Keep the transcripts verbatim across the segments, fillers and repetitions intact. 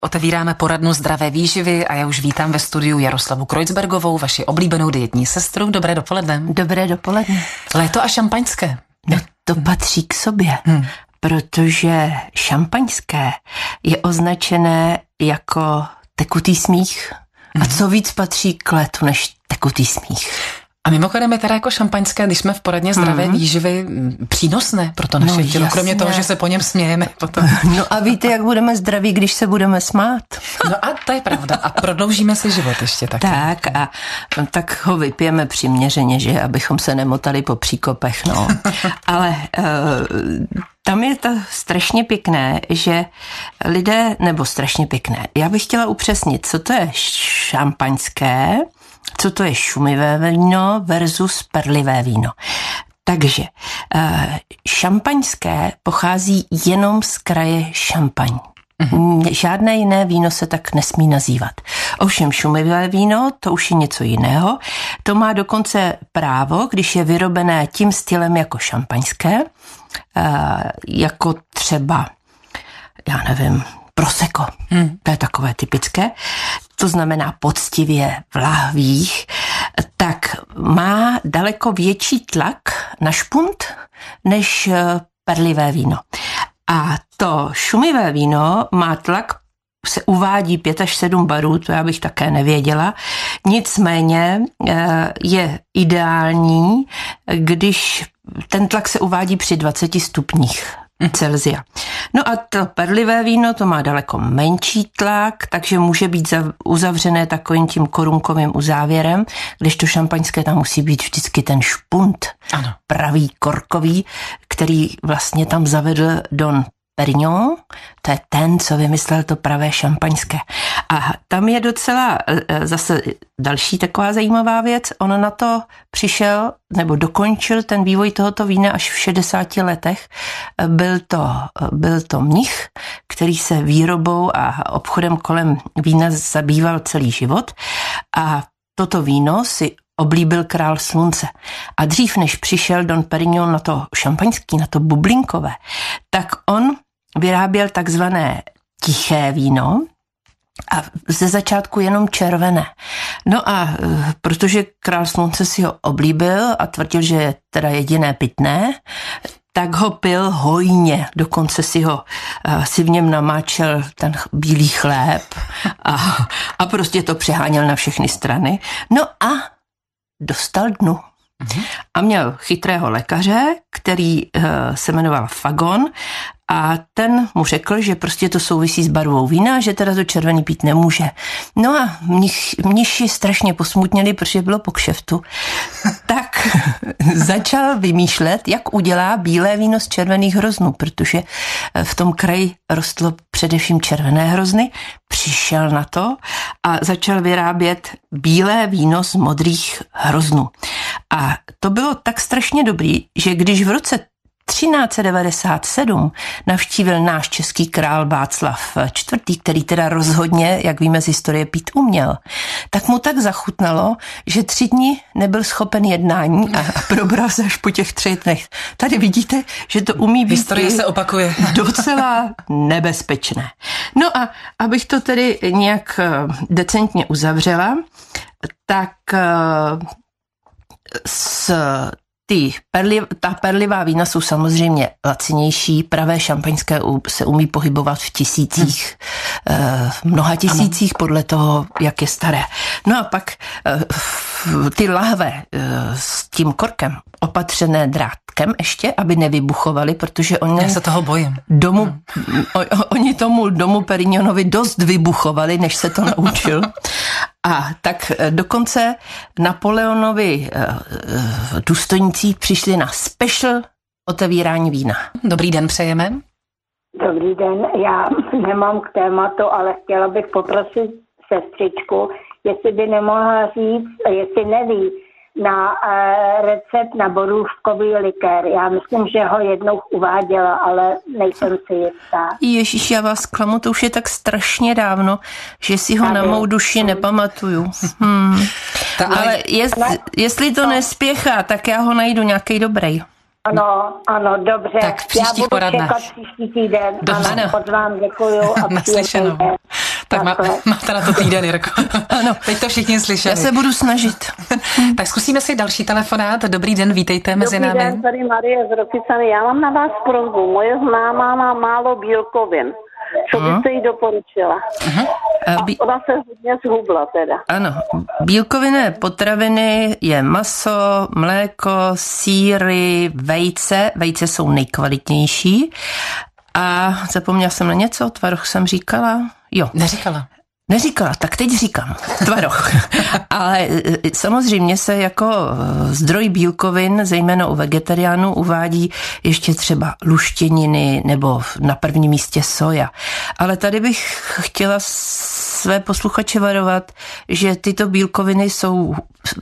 Otevíráme poradnu zdravé výživy a já už vítám ve studiu Jaroslavu Kreuzbergovou, vaši oblíbenou dietní sestru. Dobré dopoledne. Dobré dopoledne. Léto a šampaňské. No, to patří k sobě, hmm. protože šampaňské je označené jako tekutý smích. Hmm. A co víc patří k létu než tekutý smích? A mimochodem je teda jako šampaňské, když jsme v poradně zdravé mm. výživy, přínosné pro to naše no, tělo, kromě toho, že se po něm smějeme potom. No a víte, jak budeme zdraví, když se budeme smát? No a to je pravda. A prodloužíme si život ještě taky. Tak a tak ho vypijeme přiměřeně, že abychom se nemotali po příkopech, no. Ale uh, tam je to strašně pěkné, že lidé, nebo strašně pěkné, já bych chtěla upřesnit, co to je šampaňské, co to je šumivé víno versus perlivé víno. Takže šampaňské pochází jenom z kraje Šampaň. Mm-hmm. Žádné jiné víno se tak nesmí nazývat. Ovšem šumivé víno, to už je něco jiného. To má dokonce právo, když je vyrobené tím stylem jako šampaňské, jako třeba, já nevím, prosecco. Hmm. To je takové typické. To znamená poctivě v lahvích. Tak má daleko větší tlak na špunt než perlivé víno. A to šumivé víno má tlak, se uvádí pět až sedm barů, to já bych také nevěděla. Nicméně je ideální, když ten tlak se uvádí při dvaceti stupních Celsia. No a to perlivé víno, to má daleko menší tlak, takže může být uzavřené takovým tím korunkovým uzávěrem, když to šampaňské tam musí být vždycky ten špunt, ano. Pravý, korkový, který vlastně tam zavedl Don Perignon, to je ten, co vymyslel to pravé šampaňské. A tam je docela zase další taková zajímavá věc. On na to přišel, nebo dokončil ten vývoj tohoto vína až v šedesáti letech. Byl to, byl to mnich, který se výrobou a obchodem kolem vína zabýval celý život. A toto víno si oblíbil král slunce. A dřív, než přišel Don Perignon na to šampaňský, na to bublinkové, tak on vyráběl takzvané tiché víno a ze začátku jenom červené. No a protože král slunce si ho oblíbil a tvrdil, že je teda jediné pitné, tak ho pil hojně, dokonce si ho si v něm namáčel ten bílý chléb a, a prostě to přeháněl na všechny strany. No a dostal dnu. A měl chytrého lékaře, který uh, se jmenoval Fagon a ten mu řekl, že prostě to souvisí s barvou vína, že teda to červený pít nemůže. No a mnich, mniši strašně posmutněli, protože bylo po kšeftu. Tak začal vymýšlet, jak udělá bílé víno z červených hroznů, protože v tom kraji rostlo především červené hrozny. Přišel na to a začal vyrábět bílé víno z modrých hroznů. A to bylo tak strašně dobrý, že když v roce třináct set devadesát sedm navštívil náš český král Václav čtvrtý, který teda rozhodně, jak víme z historie, pít uměl, tak mu tak zachutnalo, že tři dny nebyl schopen jednání a probral se až po těch třech dnech. Tady vidíte, že to umí být historie se opakuje. Docela nebezpečné. No a abych to tedy nějak decentně uzavřela, tak s Ty perli, ta perlivá vína jsou samozřejmě lacinější, pravé šampaňské se umí pohybovat v tisících, hmm. v mnoha tisících, ano. Podle toho, jak je staré. No a pak ty lahve s tím korkem opatřené drátkem ještě, aby nevybuchovaly, protože oni... Já se toho bojím. Domu, hmm. Oni tomu domu Perignonovi dost vybuchovali, než se to naučil. A tak dokonce Napoleonovi důstojníci přišli na special otevírání vína. Dobrý den přejeme. Dobrý den, já nemám k tématu, ale chtěla bych poprosit sestřičku, jestli by nemohla říct, jestli neví, na e, recept na borůvkový likér. Já myslím, že ho jednou uváděla, ale nejsem si jistá. Ježíš, já vás klamu, to už je tak strašně dávno, že si ho Tady. na mou duši nepamatuju. Hmm. Ta, ale jest, jestli to nespěchá, tak já ho najdu nějaký dobrý. Ano, ano, dobře. Tak příštích já budu poradnách. čekat příští týden. Dobře. Ano, moc vám děkuju. A Naslyšenou. Tak má, máte na to týden, Jirko. Ano. Teď to všichni slyšeli. Já se budu snažit. Tak zkusíme si další telefonát. Dobrý den, vítejte mezi Dobrý námi. Dobrý den, tady Marie z Rokycany. Já mám na vás prosbu. Moje známá má málo bílkovin. Co byste jí doporučila? Uh-huh. A ona se hodně zhubla teda. Ano, bílkovinné potraviny je maso, mléko, sýry, vejce. Vejce jsou nejkvalitnější. A zapomněla jsem na něco, tvaroh jsem říkala? Jo. Neříkala. Neříkala, tak teď říkám, tvaroh. Ale samozřejmě se jako zdroj bílkovin, zejména u vegetariánů, uvádí ještě třeba luštěniny nebo na prvním místě soja. Ale tady bych chtěla své posluchače varovat, že tyto bílkoviny jsou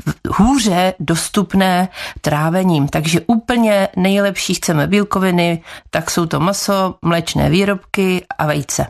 hůře dostupné trávením. Takže úplně nejlepší chceme bílkoviny, tak jsou to maso, mléčné výrobky a vejce.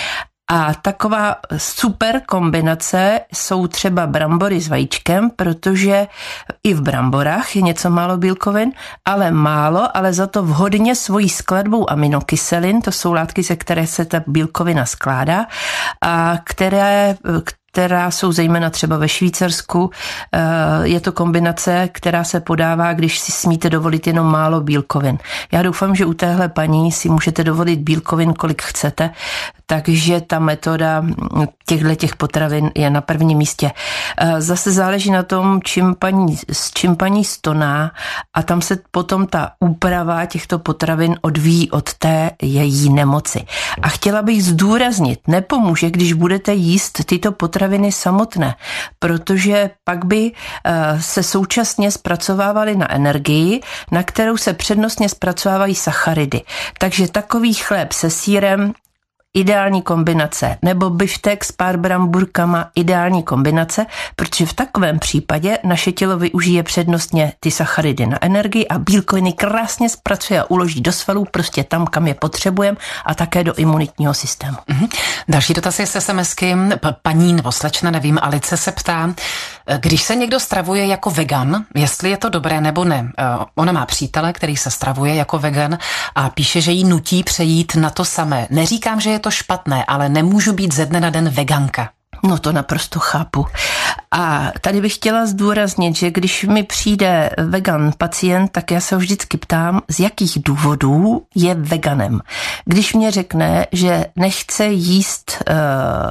A taková super kombinace jsou třeba brambory s vajíčkem, protože i v bramborách je něco málo bílkovin, ale málo, ale za to vhodně svojí skladbou aminokyselin, to jsou látky, ze které se ta bílkovina skládá a které, která jsou zejména třeba ve Švýcarsku. Je to kombinace, která se podává, když si smíte dovolit jenom málo bílkovin. Já doufám, že u téhle paní si můžete dovolit bílkovin, kolik chcete, takže ta metoda těchto těch potravin je na prvním místě. Zase záleží na tom, čím paní, s čím paní stoná a tam se potom ta úprava těchto potravin odvíjí od té její nemoci. A chtěla bych zdůraznit, nepomůže, když budete jíst tyto potraviny samotné, protože pak by se současně zpracovávaly na energii, na kterou se přednostně zpracovávají sacharidy. Takže takový chléb se sýrem, ideální kombinace, nebo biftek s pár bramburkama, ideální kombinace, protože v takovém případě naše tělo využije přednostně ty sacharidy na energii a bílkoviny krásně zpracuje a uloží do svalů, prostě tam, kam je potřebujeme a také do imunitního systému. Mm-hmm. Další dotaz je z SMSky. Paní nebo slečna, nevím, Alice se ptá, když se někdo stravuje jako vegan, jestli je to dobré nebo ne. Ona má přítele, který se stravuje jako vegan a píše, že jí nutí přejít na to samé. Neříkám, že je to špatné, ale nemůžu být ze dne na den veganka. No to naprosto chápu. A tady bych chtěla zdůraznit, že když mi přijde vegan pacient, tak já se ho vždycky ptám, z jakých důvodů je veganem. Když mě řekne, že nechce jíst e,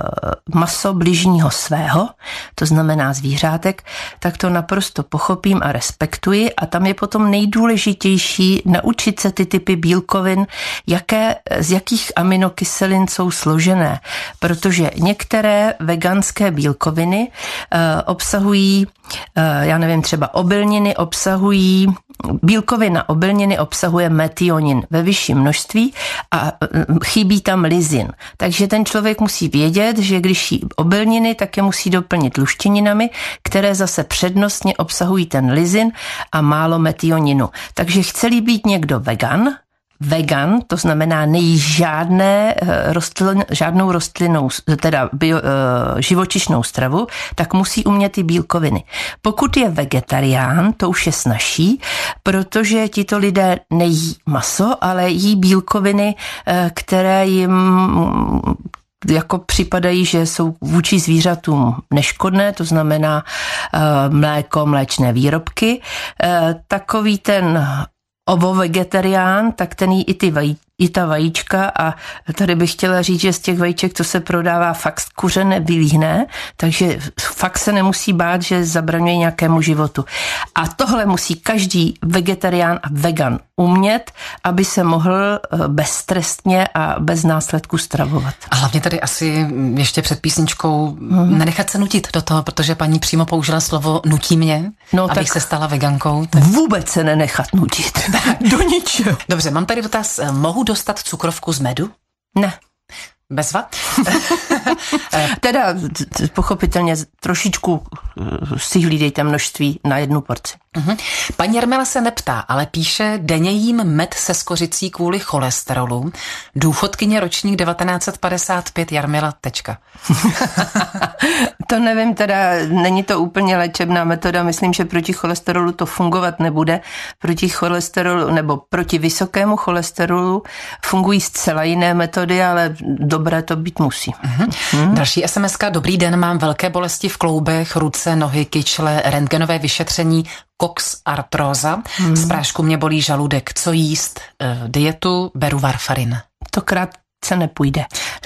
maso bližního svého, to znamená zvířátek, tak to naprosto pochopím a respektuji a tam je potom nejdůležitější naučit se ty typy bílkovin, jaké, z jakých aminokyselin jsou složené, protože některé veganské bílkoviny e, obsahují, e, já nevím, třeba obilniny obsahují, bílkovina obilniny obsahuje metionin ve vyšším množství a chybí tam lysin. Takže ten člověk musí vědět, že když jí obilniny, tak je musí doplnit luštěninami, které zase přednostně obsahují ten lysin a málo metioninu. Takže chce-li být někdo vegan, vegan, to znamená nejí žádné rostlin, žádnou rostlinnou, teda bio, živočišnou stravu, tak musí umět ty bílkoviny. Pokud je vegetarián, to už je snazší, protože tito lidé nejí maso, ale jí bílkoviny, které jim jako připadají, že jsou vůči zvířatům neškodné, to znamená mléko, mléčné výrobky. Takový ten ovo-vegetarián, tak ten jí i, ty vaj, i ta vajíčka a tady bych chtěla říct, že z těch vajíček to se prodává fakt kuře nevylíhne, takže fakt se nemusí bát, že zabraňuje nějakému životu. A tohle musí každý vegetarián a vegan umět, aby se mohl beztrestně a bez následku stravovat. A hlavně tady asi ještě před písničkou hmm. nenechat se nutit do toho, protože paní přímo použila slovo nutí mě, no, abych se stala vegankou. Tak... Vůbec se nenechat nutit. Do ničeho. Dobře, mám tady dotaz. Mohu dostat cukrovku z medu? Ne. Bezva? Teda pochopitelně trošičku si hlídejte množství na jednu porci. Uhum. Paní Jarmila se neptá, ale píše, denně jím med se skořicí kvůli cholesterolu. Důchodkyně ročník devatenáct set padesát pět Jarmila, tečka. To nevím, teda není to úplně léčebná metoda, myslím, že proti cholesterolu to fungovat nebude. Proti cholesterolu nebo proti vysokému cholesterolu fungují zcela jiné metody, ale dobré to být musí. Uhum. Hmm. Další es em eska, dobrý den, mám velké bolesti v kloubech, ruce, nohy, kyčle, rentgenové vyšetření, Cox artróza, hmm. z prášku mě bolí žaludek, co jíst, e, dietu, beru varfarin. To krátce nepůjde.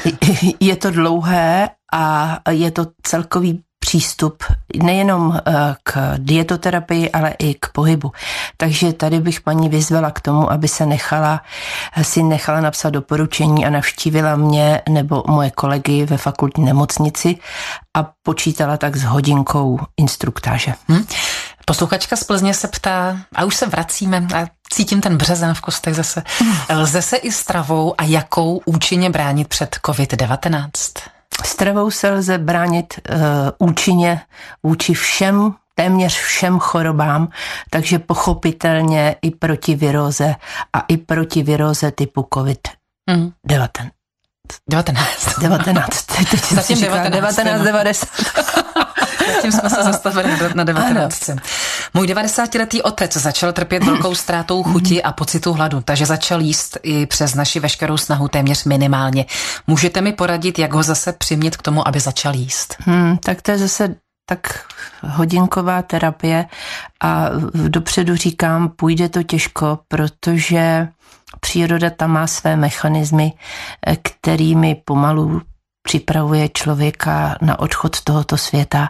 Je to dlouhé a je to celkový přístup nejenom k dietoterapii, ale i k pohybu. Takže tady bych paní vyzvala k tomu, aby se nechala, si nechala napsat doporučení a navštívila mě nebo moje kolegy ve fakultní nemocnici a počítala tak s hodinkou instruktáže. Hmm. Posluchačka z Plzně se ptá, a už se vracíme, a cítím ten březen v kostech zase, lze se i stravou a jakou účinně bránit před covid devatenáct? Stravou se lze bránit uh, účinně vůči všem, téměř všem chorobám, takže pochopitelně i proti viróze a i proti viróze typu covid devatenáct. devatenáct. devatenáct. Teď Zatím devatenáct. devatenáct devadesát. Zatím jsme se zastavili na devatenáctce. Můj devadesátiletý otec začal trpět velkou ztrátou chuti a pocitu hladu, takže začal jíst i přes naši veškerou snahu téměř minimálně. Můžete mi poradit, jak ho zase přimět k tomu, aby začal jíst? Hmm, tak to je zase tak hodinková terapie a dopředu říkám, půjde to těžko, protože příroda tam má své mechanismy, kterými pomalu připravuje člověka na odchod z tohoto světa.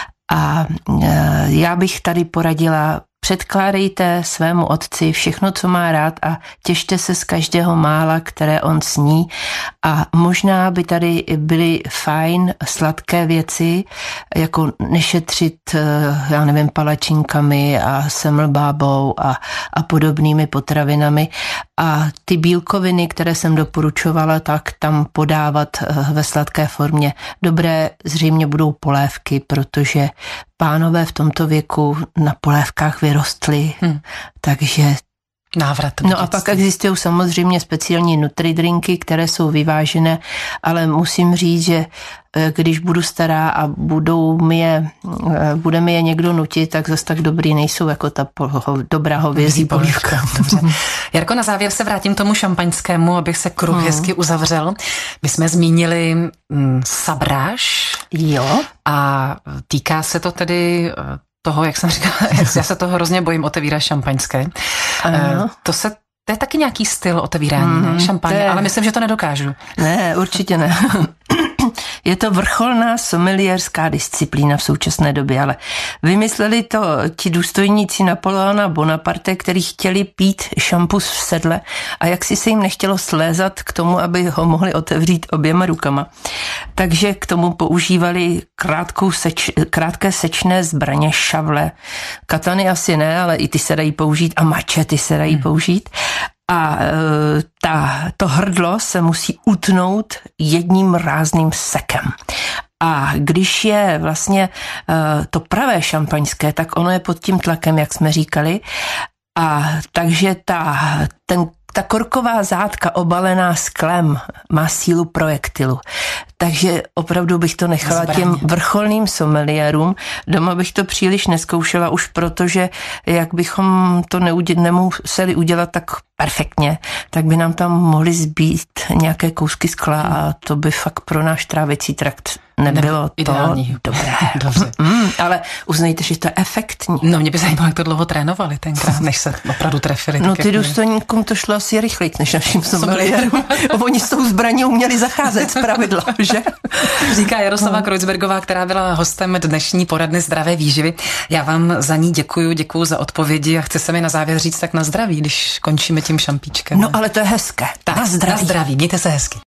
A já bych tady poradila, předkládejte svému otci všechno, co má rád a těšte se z každého mála, které on sní. A možná by tady byly fajn sladké věci, jako nešetřit, já nevím, palačinkami a semlbábou a, a podobnými potravinami. A ty bílkoviny, které jsem doporučovala, tak tam podávat ve sladké formě. Dobré zřejmě budou polévky, protože pánové v tomto věku na polévkách vyrostli, hmm. takže... Návrat. No a pak existují samozřejmě speciální nutridrinky, které jsou vyvážené, ale musím říct, že když budu stará a budou mi je, bude mi je někdo nutit, tak zase tak dobrý nejsou jako ta po, dobrá hovězí polívka. Jarko, na závěr se vrátím k tomu šampaňskému, abych se kruh hmm. hezky uzavřel. My jsme zmínili mm, sabráž. Jo. A týká se to tedy toho, jak jsem říkala, já se toho hrozně bojím otevírat šampaňské. Ano. To se To je taky nějaký styl otevírání, mm, ne? Šampaně, je... ale myslím, že to nedokážu. Ne, určitě ne. Je to vrcholná sommelierská disciplína v současné době, ale vymysleli to ti důstojníci Napoleona Bonaparte, kteří chtěli pít šampus v sedle a jak si se jim nechtělo slézat k tomu, aby ho mohli otevřít oběma rukama. Takže k tomu používali krátkou seč, krátké sečné zbraně, šavle. Katany asi ne, ale i ty se dají použít a mačety se dají hmm. použít. A ta, to hrdlo se musí utnout jedním rázným sekem. A když je vlastně to pravé šampaňské, tak ono je pod tím tlakem, jak jsme říkali. A takže ta, ten, ta korková zátka obalená sklem má sílu projektilu. Takže opravdu bych to nechala Zbraně. těm vrcholným sommeliérům. Doma bych to příliš neskoušela už protože, jak bychom to neudě, nemuseli udělat tak perfektně, tak by nám tam mohly zbýt nějaké kousky skla a to by fakt pro náš trávicí trakt nebylo to ideální. Dobré. Dobře. Mm, ale uznejte, že to je efektní. No mě by zajímalo, jak to dlouho trénovali tenkrát, než se opravdu trefili. No ty důstojníkům to šlo asi rychleji, než našim sommeliérům. Oni s tou zbraní uměli zacházet z pravidla, že? Říká Jaroslava no. Kreuzbergová, která byla hostem dnešní poradny zdravé výživy. Já vám za ní děkuju, děkuju za odpovědi a chci se mi na závěr říct tak na zdraví, když končíme tím šampíčkem. No ale to je hezké. Tak, na zdraví. Na zdraví, mějte se hezky.